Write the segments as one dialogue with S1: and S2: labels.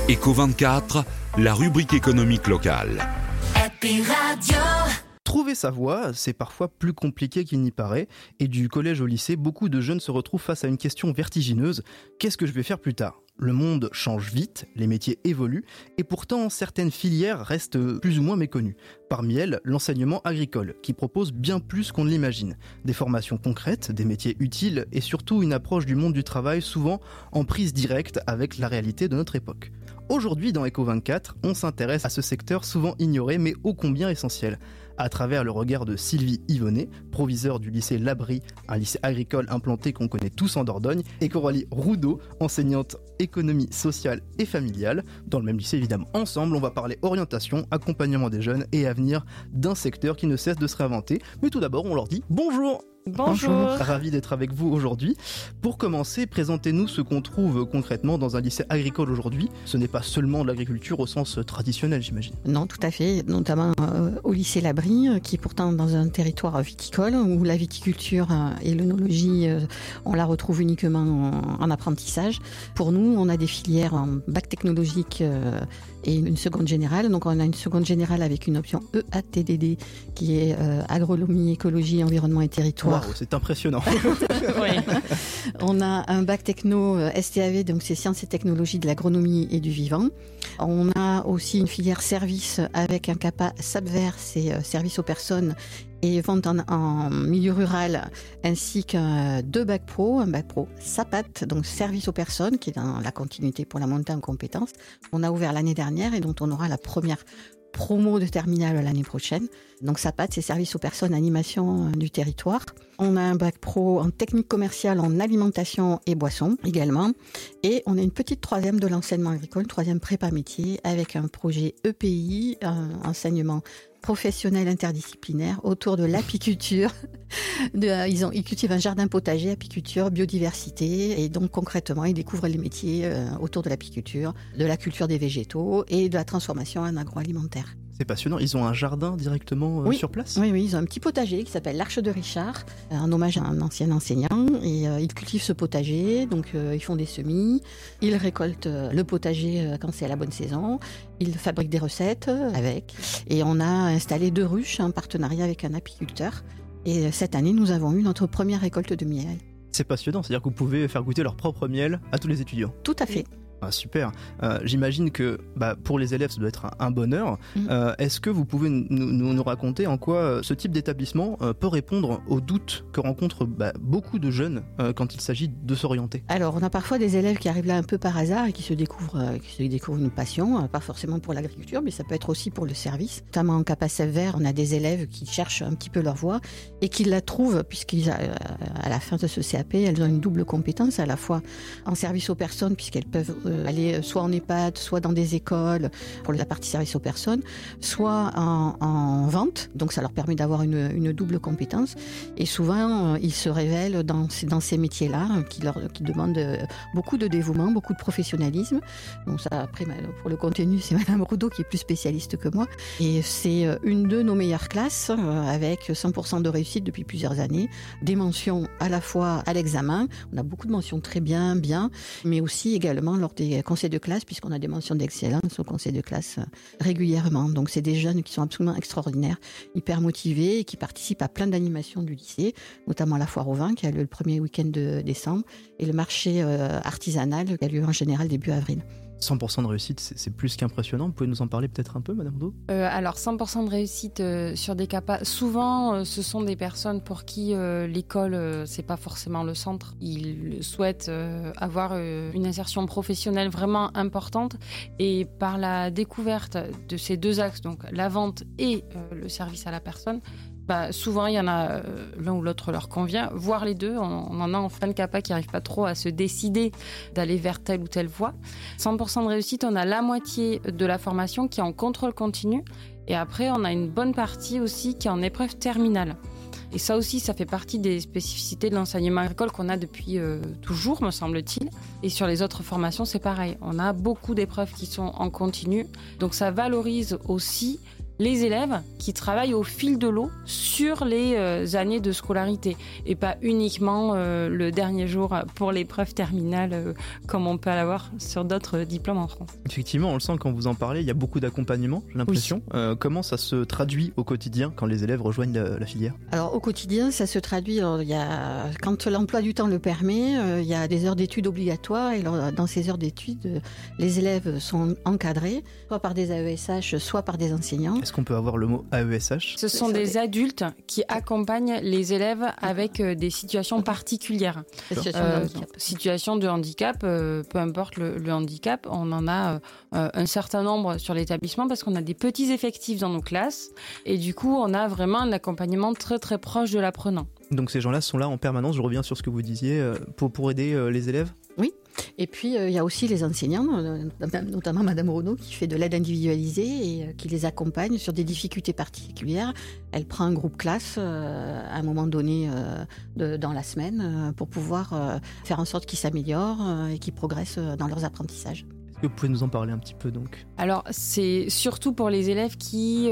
S1: Éco24, la rubrique économique locale.
S2: Happy Radio.
S3: Trouver sa voie, c'est parfois plus compliqué qu'il n'y paraît, et du collège au lycée, beaucoup de jeunes se retrouvent face à une question vertigineuse. Qu'est-ce que je vais faire plus tard ? Le monde change vite, les métiers évoluent, et pourtant certaines filières restent plus ou moins méconnues. Parmi elles, l'enseignement agricole, qui propose bien plus qu'on ne l'imagine. Des formations concrètes, des métiers utiles, et surtout une approche du monde du travail souvent en prise directe avec la réalité de notre époque. Aujourd'hui, dans Éco24, on s'intéresse à ce secteur souvent ignoré, mais ô combien essentiel. À travers le regard de Sylvie Yvonnet, proviseure du lycée Labri, un lycée agricole implanté qu'on connaît tous en Dordogne, et Coralie Roudot, enseignante économie sociale et familiale, dans le même lycée évidemment. Ensemble, on va parler orientation, accompagnement des jeunes et avenir d'un secteur qui ne cesse de se réinventer. Mais tout d'abord, on leur dit bonjour.
S4: Bonjour.
S3: Ravi d'être avec vous aujourd'hui. Pour commencer, présentez-nous ce qu'on trouve concrètement dans un lycée agricole aujourd'hui. Ce n'est pas seulement de l'agriculture au sens traditionnel, j'imagine.
S4: Non, tout à fait, notamment au lycée Labri, qui est pourtant dans un territoire viticole, où la viticulture et l'œnologie, on la retrouve uniquement en apprentissage. Pour nous, on a des filières en bac technologique et une seconde générale. Donc on a une seconde générale avec une option EATDD, qui est agronomie, écologie, environnement et territoire.
S3: Wow, c'est impressionnant.
S4: Oui. On a un bac techno STAV, donc c'est sciences et technologies de l'agronomie et du vivant. On a aussi une filière service avec un CAPA SAPVER, c'est service aux personnes et vente en milieu rural, ainsi qu'un deux bac pro, un bac pro SAPAT, donc service aux personnes, qui est dans la continuité pour la montée en compétences. On a ouvert l'année dernière et dont on aura la première promo de terminale l'année prochaine. Donc SAPAT, c'est service aux personnes, animation du territoire. On a un bac pro en technique commerciale, en alimentation et boissons également. Et on a une petite troisième de l'enseignement agricole, troisième prépa métier, avec un projet EPI, un enseignement professionnel interdisciplinaire autour de l'apiculture. Ils cultivent un jardin potager, apiculture, biodiversité, et donc concrètement, ils découvrent les métiers autour de l'apiculture, de la culture des végétaux et de la transformation en agroalimentaire.
S3: C'est passionnant, ils ont un jardin directement sur place ?
S4: Oui, ils ont un petit potager qui s'appelle l'Arche de Richard, en hommage à un ancien enseignant, et ils cultivent ce potager, donc ils font des semis, ils récoltent le potager quand c'est la bonne saison, ils fabriquent des recettes avec, et on a installé 2 ruches en partenariat avec un apiculteur, et cette année nous avons eu notre première récolte de miel.
S3: C'est passionnant, c'est-à-dire que vous pouvez faire goûter leur propre miel à tous les étudiants.
S4: Tout à fait.
S3: Ah, super. J'imagine que pour les élèves, ça doit être un bonheur. Est-ce que vous pouvez nous raconter en quoi ce type d'établissement peut répondre aux doutes que rencontrent beaucoup de jeunes quand il s'agit de s'orienter ?
S4: Alors, on a parfois des élèves qui arrivent là un peu par hasard et qui se découvrent une passion, pas forcément pour l'agriculture, mais ça peut être aussi pour le service. Notamment en CAPA SAPVER, on a des élèves qui cherchent un petit peu leur voie et qui la trouvent, puisqu'ils à la fin de ce CAP, elles ont une double compétence, à la fois en service aux personnes, puisqu'elles peuvent aller soit en EHPAD, soit dans des écoles pour la partie service aux personnes, soit en vente, donc ça leur permet d'avoir une double compétence. Et souvent, ils se révèlent dans ces métiers-là qui demandent beaucoup de dévouement, beaucoup de professionnalisme. Donc ça, après, pour le contenu, c'est Madame Roudot qui est plus spécialiste que moi. Et c'est une de nos meilleures classes, avec 100% de réussite depuis plusieurs années, des mentions à la fois à l'examen, on a beaucoup de mentions très bien, mais aussi également lors des conseils de classe, puisqu'on a des mentions d'excellence au conseil de classe régulièrement. Donc c'est des jeunes qui sont absolument extraordinaires, hyper motivés et qui participent à plein d'animations du lycée, notamment la foire au vin qui a lieu le premier week-end de décembre et le marché artisanal qui a lieu en général début avril.
S3: 100% de réussite, c'est plus qu'impressionnant. Vous pouvez nous en parler peut-être un peu, Madame Roudot ?
S5: Alors 100% de réussite sur des CAPA, souvent ce sont des personnes pour qui l'école c'est pas forcément le centre. Ils souhaitent avoir une insertion professionnelle vraiment importante, et par la découverte de ces 2 axes, donc la vente et le service à la personne, souvent il y en a l'un ou l'autre leur convient, voire les deux. On en a en fin de CAPA qui n'arrivent pas trop à se décider d'aller vers telle ou telle voie. 100% de réussite, on a la moitié de la formation qui est en contrôle continu, et après on a une bonne partie aussi qui est en épreuve terminale. Et ça aussi, ça fait partie des spécificités de l'enseignement agricole qu'on a depuis toujours, me semble-t-il. Et sur les autres formations, c'est pareil. On a beaucoup d'épreuves qui sont en continu. Donc ça valorise aussi les élèves qui travaillent au fil de l'eau sur les années de scolarité et pas uniquement le dernier jour pour l'épreuve terminale comme on peut l'avoir sur d'autres diplômes en France.
S3: Effectivement, on le sent quand vous en parlez, il y a beaucoup d'accompagnement, j'ai l'impression. Oui. Comment ça se traduit au quotidien quand les élèves rejoignent la filière ?
S4: Alors au quotidien, ça se traduit, quand l'emploi du temps le permet, il y a des heures d'études obligatoires et dans ces heures d'études, les élèves sont encadrés, soit par des AESH, soit par des enseignants.
S3: Est-ce qu'on peut avoir le mot AESH ?
S5: Ce sont des adultes qui accompagnent les élèves avec des situations particulières. Situation de handicap, peu importe le handicap, on en a un certain nombre sur l'établissement parce qu'on a des petits effectifs dans nos classes et du coup on a vraiment un accompagnement très très proche de l'apprenant.
S3: Donc ces gens-là sont là en permanence, je reviens sur ce que vous disiez, pour aider les élèves ?
S4: Oui, et puis il y a aussi les enseignants, notamment Madame Renaud qui fait de l'aide individualisée et qui les accompagne sur des difficultés particulières. Elle prend un groupe classe à un moment donné dans la semaine pour pouvoir faire en sorte qu'ils s'améliorent et qu'ils progressent dans leurs apprentissages.
S3: Est-ce que vous pouvez nous en parler un petit peu donc ?
S5: Alors c'est surtout pour les élèves qui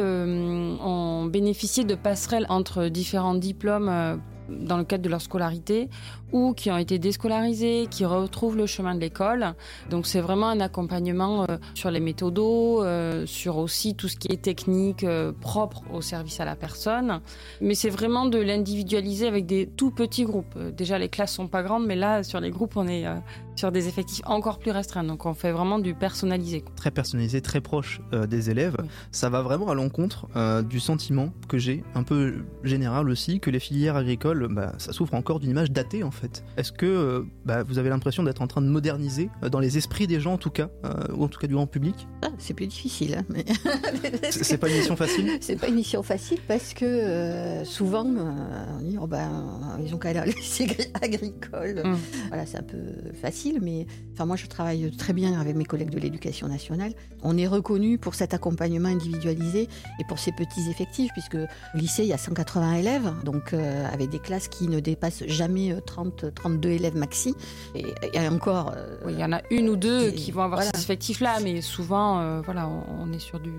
S5: ont bénéficié de passerelles entre différents diplômes dans le cadre de leur scolarité ou qui ont été déscolarisés, qui retrouvent le chemin de l'école. Donc c'est vraiment un accompagnement sur les méthodos, sur aussi tout ce qui est technique propre au service à la personne. Mais c'est vraiment de l'individualiser avec des tout petits groupes. Déjà les classes sont pas grandes, mais là sur les groupes on est sur des effectifs encore plus restreints. Donc on fait vraiment du personnalisé.
S3: Très personnalisé, très proche des élèves. Oui. Ça va vraiment à l'encontre du sentiment que j'ai, un peu général aussi, que les filières agricoles, ça souffre encore d'une image datée en fait. Est-ce que vous avez l'impression d'être en train de moderniser dans les esprits des gens en tout cas, ou en tout cas du grand public ?
S4: C'est plus difficile. Hein, mais...
S3: c'est pas une mission facile ?
S4: C'est pas une mission facile parce que souvent on dit ils ont qu'à aller à lycée agricole. Voilà, c'est un peu facile, mais moi je travaille très bien avec mes collègues de l'éducation nationale. On est reconnu pour cet accompagnement individualisé et pour ces petits effectifs, puisque au lycée il y a 180 élèves, donc avec des classes qui ne dépassent jamais 32 élèves maxi. Et encore...
S5: il y en a une ou deux qui vont avoir ces effectifs-là, mais souvent, on est sur du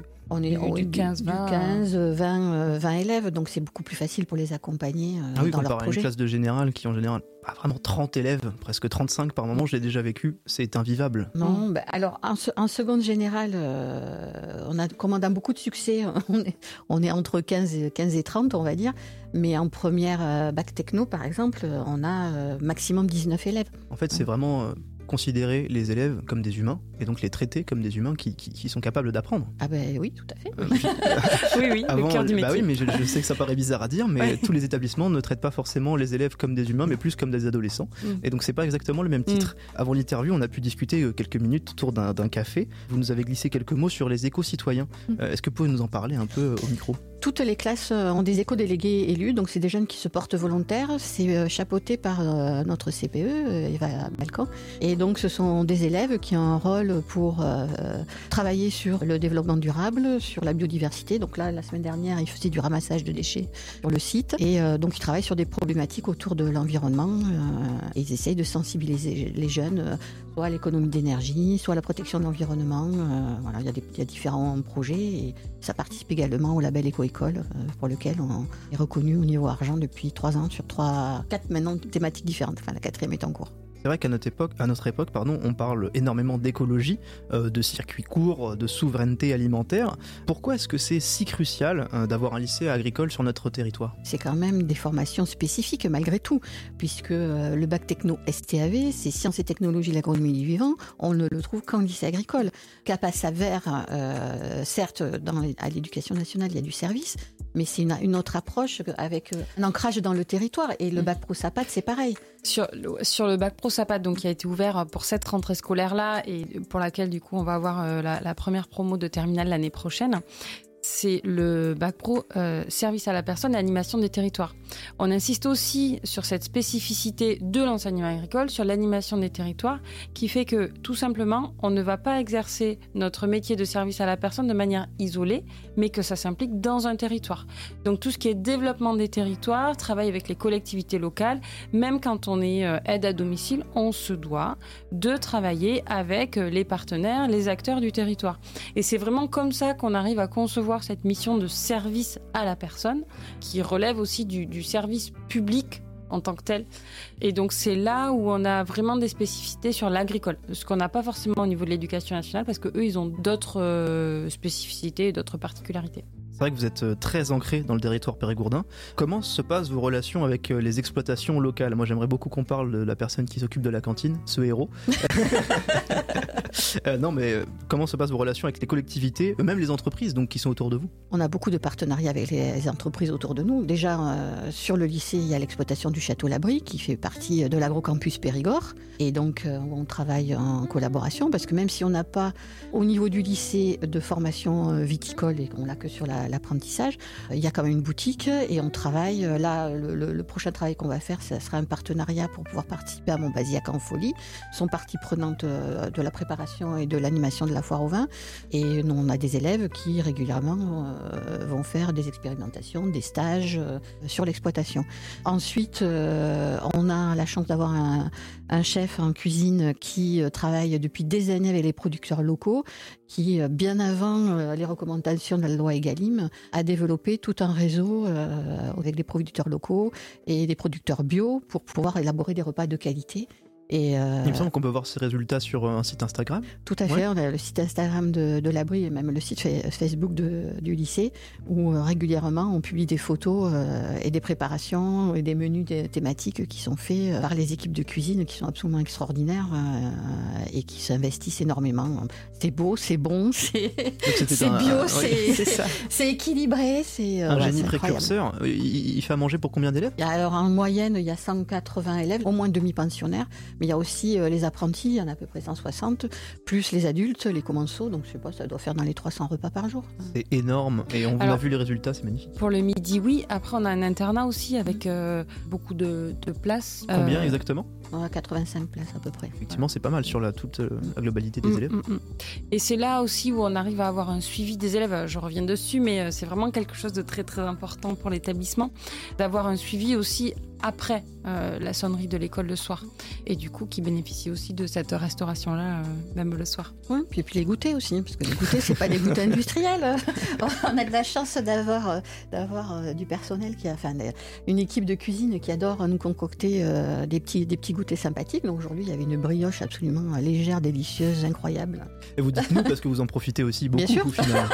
S5: 15,
S4: 20 élèves, donc c'est beaucoup plus facile pour les accompagner dans leur projet.
S3: Comparé à une classe de générale qui en général a vraiment 30 élèves, presque 35 par moment, je l'ai déjà vécu, c'est invivable.
S4: Non, alors en seconde générale, on a beaucoup de succès, on est entre 15 et 30 on va dire, mais en première bac techno par exemple, on a maximum 19 élèves.
S3: En fait c'est vraiment... considérer les élèves comme des humains et donc les traiter comme des humains qui sont capables d'apprendre.
S4: Ah oui, tout à fait.
S5: Oui, le cœur du métier.
S3: Oui, mais je sais que ça paraît bizarre à dire, mais tous les établissements ne traitent pas forcément les élèves comme des humains, mais plus comme des adolescents. Et donc c'est pas exactement le même titre. Avant l'interview, on a pu discuter quelques minutes autour d'un café. Vous nous avez glissé quelques mots sur les éco-citoyens. Est-ce que vous pouvez nous en parler un peu au micro ?
S4: Toutes les classes ont des éco-délégués élus, donc c'est des jeunes qui se portent volontaires. C'est chapeauté par notre CPE, Eva Balcan. Et donc ce sont des élèves qui ont un rôle pour travailler sur le développement durable, sur la biodiversité. Donc là, la semaine dernière, ils faisaient du ramassage de déchets sur le site. Et donc ils travaillent sur des problématiques autour de l'environnement. Et ils essayent de sensibiliser les jeunes, soit à l'économie d'énergie, soit à la protection de l'environnement. Il y a différents projets et ça participe également au label Éco-École pour lequel on est reconnu au niveau argent depuis 3 ans sur 4 maintenant thématiques différentes. Enfin, la 4e est en cours.
S3: C'est vrai qu'à notre époque, on parle énormément d'écologie, de circuits courts, de souveraineté alimentaire. Pourquoi est-ce que c'est si crucial d'avoir un lycée agricole sur notre territoire ?
S4: C'est quand même des formations spécifiques malgré tout, puisque le bac techno STAV, c'est sciences et technologies de l'agronomie du vivant, on ne le trouve qu'en lycée agricole. Cap à Savert, certes, à l'éducation nationale, il y a du service, mais c'est une autre approche avec un ancrage dans le territoire. Et le bac pro SAPAT, c'est pareil.
S5: Sur le bac pro SAPAT, donc qui a été ouvert pour cette rentrée scolaire-là et pour laquelle du coup on va avoir la première promo de terminale l'année prochaine, c'est le bac pro service à la personne et animation des territoires. On insiste aussi sur cette spécificité de l'enseignement agricole, sur l'animation des territoires, qui fait que tout simplement, on ne va pas exercer notre métier de service à la personne de manière isolée, mais que ça s'implique dans un territoire. Donc tout ce qui est développement des territoires, travail avec les collectivités locales, même quand on est aide à domicile, on se doit de travailler avec les partenaires, les acteurs du territoire. Et c'est vraiment comme ça qu'on arrive à concevoir cette mission de service à la personne, qui relève aussi du service public en tant que tel. Et donc c'est là où on a vraiment des spécificités sur l'agricole, ce qu'on n'a pas forcément au niveau de l'éducation nationale, parce qu'eux, ils ont d'autres spécificités et d'autres particularités.
S3: C'est vrai que vous êtes très ancré dans le territoire périgourdin. Comment se passent vos relations avec les exploitations locales ? Moi, j'aimerais beaucoup qu'on parle de la personne qui s'occupe de la cantine, ce héros. Non, mais comment se passent vos relations avec les collectivités, même les entreprises donc, qui sont autour de vous ?
S4: On a beaucoup de partenariats avec les entreprises autour de nous. Déjà, sur le lycée, il y a l'exploitation du Château Labrie, qui fait partie de l'agrocampus Périgord. Et donc, on travaille en collaboration, parce que même si on n'a pas, au niveau du lycée, de formation viticole, et qu'on l'a que sur l'apprentissage, il y a quand même une boutique, et on travaille. Là, le prochain travail qu'on va faire, ça sera un partenariat pour pouvoir participer à Montbazillac en folie. Ils sont partie prenante de la préparation et de l'animation de la foire au vin. Et nous, on a des élèves qui, régulièrement, vont faire des expérimentations, des stages sur l'exploitation. Ensuite, on a la chance d'avoir un chef en cuisine qui travaille depuis des années avec les producteurs locaux, qui, bien avant les recommandations de la loi Egalim, a développé tout un réseau avec des producteurs locaux et des producteurs bio pour pouvoir élaborer des repas de qualité. Et
S3: il me semble qu'on peut voir ces résultats sur un site Instagram.
S4: Tout à fait, on a le site Instagram de l'Abri et même le site Facebook du lycée où régulièrement on publie des photos et des préparations et des menus thématiques qui sont faits par les équipes de cuisine qui sont absolument extraordinaires et qui s'investissent énormément. C'est beau, c'est bon, c'est bio, c'est équilibré. C'est
S3: un génie précurseur. Il fait à manger pour combien d'élèves ?
S4: Alors en moyenne, il y a 180 élèves, au moins demi-pensionnaires. Mais il y a aussi les apprentis, il y en a à peu près 160, plus les adultes, les commensaux, donc je sais pas, ça doit faire dans les 300 repas par jour.
S3: C'est énorme, et on a vu les résultats, c'est magnifique.
S5: Pour le midi, oui. Après, on a un internat aussi avec beaucoup de places.
S3: Combien exactement ?
S4: On a 85 places à peu près.
S3: Effectivement, c'est pas mal sur toute la globalité des élèves.
S5: Et c'est là aussi où on arrive à avoir un suivi des élèves. Je reviens dessus, mais c'est vraiment quelque chose de très très important pour l'établissement, d'avoir un suivi aussi après la sonnerie de l'école le soir. Et du coup, qui bénéficie aussi de cette restauration-là, même le soir.
S4: Oui, puis les goûters aussi, parce que les goûters, c'est pas des goûters industriels. On a de la chance d'avoir du personnel une équipe de cuisine qui adore nous concocter des petits goûters sympathiques. Donc aujourd'hui, il y avait une brioche absolument légère, délicieuse, incroyable.
S3: Et vous dites nous parce que vous en profitez aussi beaucoup.
S4: Bien sûr.
S3: Au final.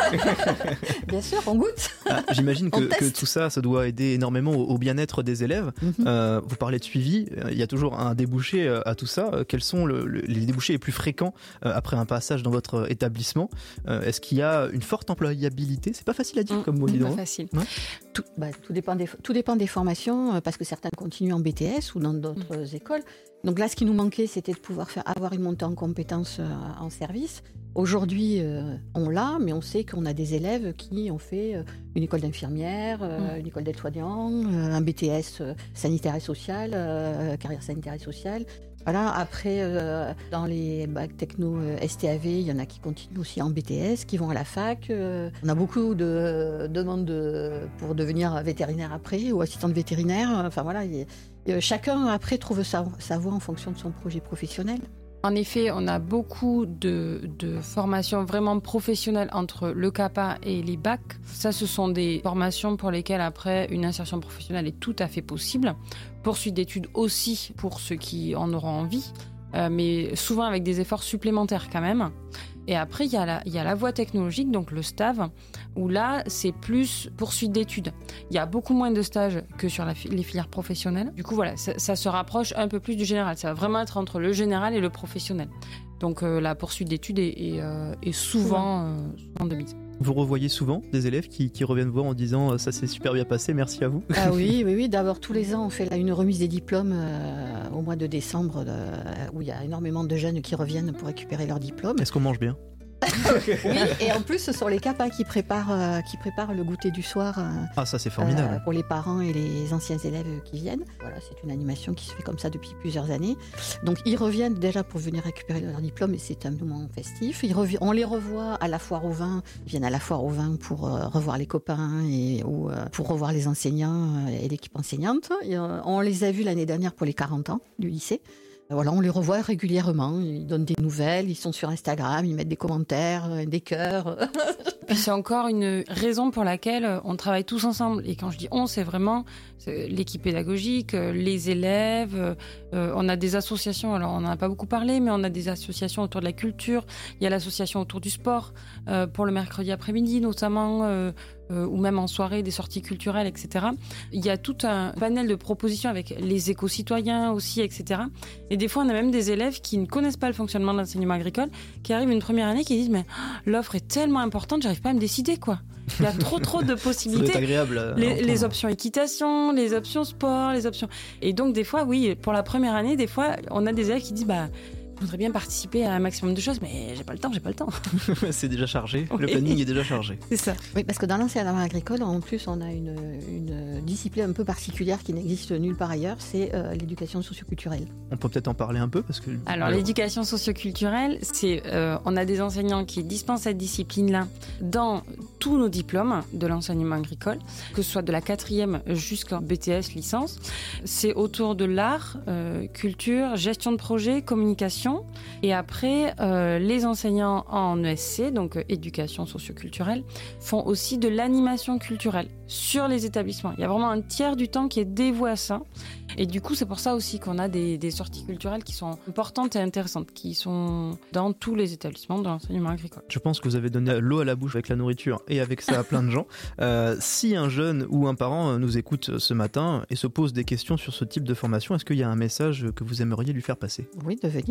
S4: Bien sûr, on goûte.
S3: J'imagine que tout ça doit aider énormément au bien-être des élèves. Vous parlez de suivi, il y a toujours un débouché à tout ça. Quels sont les débouchés les plus fréquents après un passage dans votre établissement ? Est-ce qu'il y a une forte employabilité ? C'est pas facile à dire comme mot, dis donc.
S5: Pas facile.
S3: Ouais.
S4: Tout dépend des formations, parce que certains continuent en BTS ou dans d'autres écoles. Donc là, ce qui nous manquait, c'était de pouvoir avoir une montée en compétences en service. Aujourd'hui, on l'a, mais on sait qu'on a des élèves qui ont fait une école d'infirmière, une école d'aide-soignant, un BTS sanitaire et social, carrière sanitaire et sociale. Voilà. Après, dans les bacs techno STAV, il y en a qui continuent aussi en BTS, qui vont à la fac. On a beaucoup de demandes pour devenir vétérinaire après ou assistante vétérinaire. Enfin voilà, chacun après trouve sa voie en fonction de son projet professionnel.
S5: En effet, on a beaucoup de formations vraiment professionnelles entre le CAPA et les bacs. Ça, ce sont des formations pour lesquelles, après, une insertion professionnelle est tout à fait possible. Poursuite d'études aussi pour ceux qui en auront envie, mais souvent avec des efforts supplémentaires quand même. Et après, il y a la voie technologique, donc le STAV, où là, c'est plus poursuite d'études. Il y a beaucoup moins de stages que sur les filières professionnelles. Du coup, voilà, ça se rapproche un peu plus du général. Ça va vraiment être entre le général et le professionnel. Donc, la poursuite d'études est souvent de mise.
S3: Vous revoyez souvent des élèves qui reviennent voir en disant ça s'est super bien passé, merci à vous.
S4: Ah oui. D'abord, tous les ans, on fait une remise des diplômes au mois de décembre où il y a énormément de jeunes qui reviennent pour récupérer leur diplôme.
S3: Est-ce qu'on mange bien ?
S4: Oui, et en plus, ce sont les CAPA qui préparent le goûter du soir.
S3: Ah, ça c'est formidable.
S4: Pour les parents et les anciens élèves qui viennent. Voilà, c'est une animation qui se fait comme ça depuis plusieurs années. Donc ils reviennent déjà pour venir récupérer leur diplôme et c'est un moment festif. On les revoit à la foire au vin. Ils viennent à la foire au vin pour revoir les copains ou pour revoir les enseignants et l'équipe enseignante. On les a vus l'année dernière pour les 40 ans du lycée. Voilà, on les revoit régulièrement, ils donnent des nouvelles, ils sont sur Instagram, ils mettent des commentaires, des cœurs.
S5: Puis c'est encore une raison pour laquelle on travaille tous ensemble. Et quand je dis on, c'est vraiment l'équipe pédagogique, les élèves. On a des associations, alors on n'en a pas beaucoup parlé, mais on a des associations autour de la culture. Il y a l'association autour du sport, pour le mercredi après-midi notamment, ou même en soirée, des sorties culturelles, etc. Il y a tout un panel de propositions avec les éco-citoyens aussi, etc. Et des fois, on a même des élèves qui ne connaissent pas le fonctionnement de l'enseignement agricole, qui arrivent une première année, qui disent « mais l'offre est tellement importante, j'arrive pas à me décider, quoi ». Il y a trop de possibilités.
S3: Ça doit être agréable.
S5: Les options équitation, les options sport, les options... Et donc, des fois, oui, pour la première année, des fois, on a des élèves qui disent « je voudrais bien participer à un maximum de choses, mais j'ai pas le temps.
S3: C'est déjà chargé,
S5: Oui.
S3: Le planning est déjà chargé.
S5: C'est ça.
S4: Oui, parce que dans l'enseignement agricole, en plus, on a une discipline un peu particulière qui n'existe nulle part ailleurs, c'est l'éducation socioculturelle.
S3: On peut peut-être en parler un peu parce que...
S5: Alors, l'éducation socioculturelle, c'est on a des enseignants qui dispensent cette discipline-là dans tous nos diplômes de l'enseignement agricole, que ce soit de la 4e jusqu'en BTS, licence. C'est autour de l'art, culture, gestion de projet, communication. Et après, les enseignants en ESC, donc éducation socioculturelle, font aussi de l'animation culturelle sur les établissements. Il y a vraiment un tiers du temps qui est dévoué à ça. Et du coup, c'est pour ça aussi qu'on a des sorties culturelles qui sont importantes et intéressantes, qui sont dans tous les établissements de l'enseignement agricole.
S3: Je pense que vous avez donné l'eau à la bouche avec la nourriture et avec ça à plein de gens. Si un jeune ou un parent nous écoute ce matin et se pose des questions sur ce type de formation, est-ce qu'il y a un message que vous aimeriez lui faire passer ?
S4: Oui, de venir.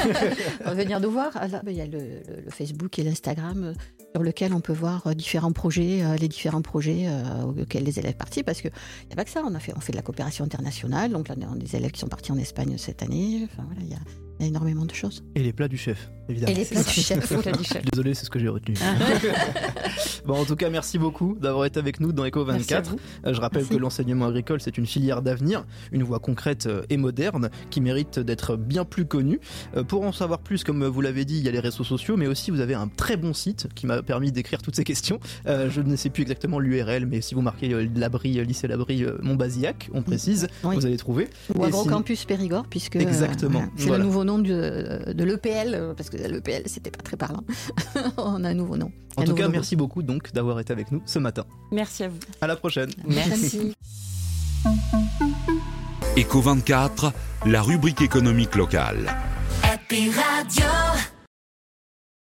S4: Venir nous voir. Là, il y a le Facebook et l'Instagram sur lequel on peut voir différents projets, les différents projets auxquels les élèves participent, parce qu'il n'y a pas que ça, on fait de la coopération internationale, donc là on a des élèves qui sont partis en Espagne cette année, enfin voilà, il y a énormément de choses.
S3: Et les plats du chef, évidemment.
S4: Et les plats du chef.
S3: Désolé, c'est ce que j'ai retenu. Bon, en tout cas, merci beaucoup d'avoir été avec nous dans Eco24. Je rappelle que l'enseignement agricole, c'est une filière d'avenir, une voie concrète et moderne qui mérite d'être bien plus connue. Pour en savoir plus, comme vous l'avez dit, il y a les réseaux sociaux, mais aussi vous avez un très bon site qui m'a permis d'écrire toutes ces questions. Je ne sais plus exactement l'URL, mais si vous marquez lycée Labrie Montbazillac, on précise,
S4: oui.
S3: Vous allez trouver.
S4: Ou Agrocampus Périgord, puisque
S3: exactement.
S4: C'est le nouveau nom de l'EPL, parce que l'EPL, c'était pas très parlant. On a un nouveau nom.
S3: En tout cas, merci beaucoup donc d'avoir été avec nous ce matin.
S5: Merci à vous.
S3: À la prochaine.
S5: Merci.
S1: Eco24, la rubrique économique locale.
S2: Happy Radio.